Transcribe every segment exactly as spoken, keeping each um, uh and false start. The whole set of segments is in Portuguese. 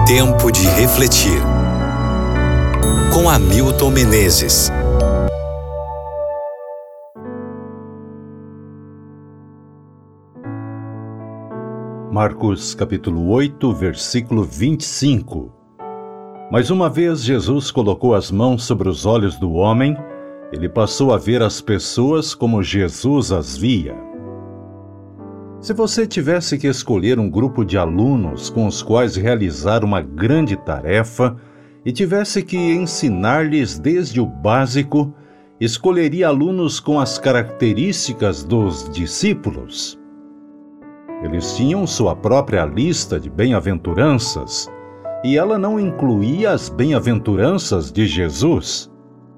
Tempo de refletir. Com Hamilton Menezes. Marcos capítulo oito, versículo vinte e cinco. Mas uma vez Jesus colocou as mãos sobre os olhos do homem, ele passou a ver as pessoas como Jesus as via. Se você tivesse que escolher um grupo de alunos com os quais realizar uma grande tarefa e tivesse que ensinar-lhes desde o básico, escolheria alunos com as características dos discípulos. Eles tinham sua própria lista de bem-aventuranças, e ela não incluía as bem-aventuranças de Jesus.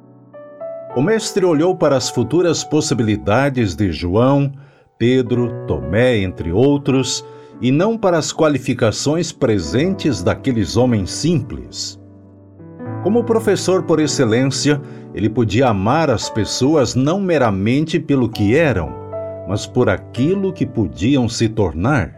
O mestre olhou para as futuras possibilidades de João, Pedro, Tomé, entre outros, e não para as qualificações presentes daqueles homens simples. Como professor por excelência, ele podia amar as pessoas não meramente pelo que eram, mas por aquilo que podiam se tornar.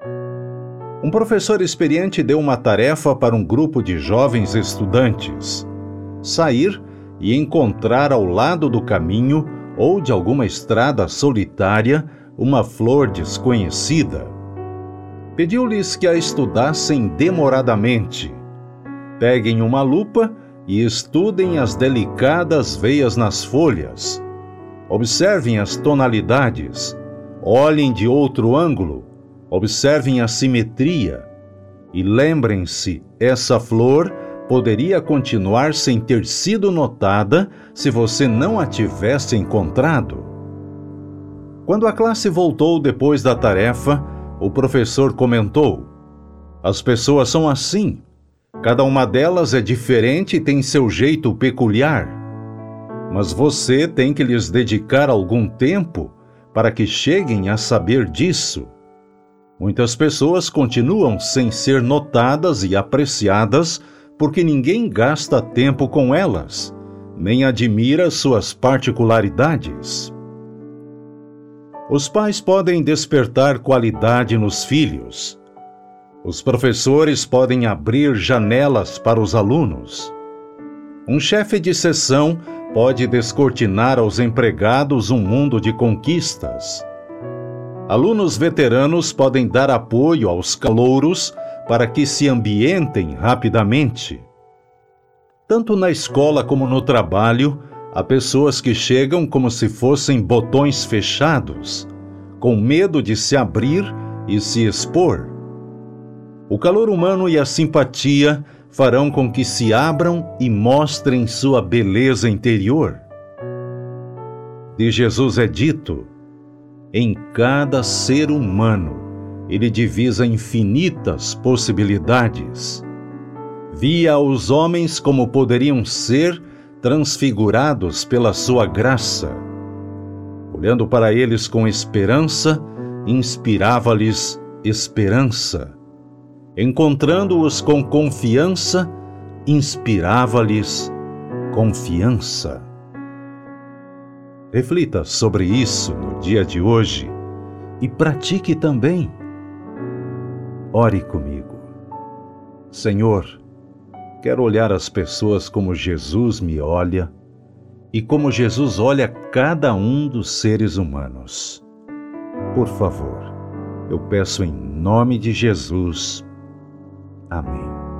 Um professor experiente deu uma tarefa para um grupo de jovens estudantes: sair e encontrar ao lado do caminho ou de alguma estrada solitária uma flor desconhecida. Pediu-lhes que a estudassem demoradamente. Peguem uma lupa e estudem as delicadas veias nas folhas. Observem as tonalidades. Olhem de outro ângulo. Observem a simetria. E lembrem-se, essa flor poderia continuar sem ter sido notada se você não a tivesse encontrado. Quando a classe voltou depois da tarefa, o professor comentou: as pessoas são assim. Cada uma delas é diferente e tem seu jeito peculiar. Mas você tem que lhes dedicar algum tempo para que cheguem a saber disso. Muitas pessoas continuam sem ser notadas e apreciadas porque ninguém gasta tempo com elas, nem admira suas particularidades. Os pais podem despertar qualidade nos filhos. Os professores podem abrir janelas para os alunos. Um chefe de seção pode descortinar aos empregados um mundo de conquistas. Alunos veteranos podem dar apoio aos calouros para que se ambientem rapidamente. Tanto na escola como no trabalho, há pessoas que chegam como se fossem botões fechados, com medo de se abrir e se expor. O calor humano e a simpatia farão com que se abram e mostrem sua beleza interior. De Jesus é dito: em cada ser humano, ele divisa infinitas possibilidades. Via os homens como poderiam ser, transfigurados pela sua graça. Olhando para eles com esperança, inspirava-lhes esperança. Encontrando-os com confiança, inspirava-lhes confiança. Reflita sobre isso no dia de hoje e pratique também. Ore comigo. Senhor, quero olhar as pessoas como Jesus me olha e como Jesus olha cada um dos seres humanos. Por favor, eu peço em nome de Jesus. Amém.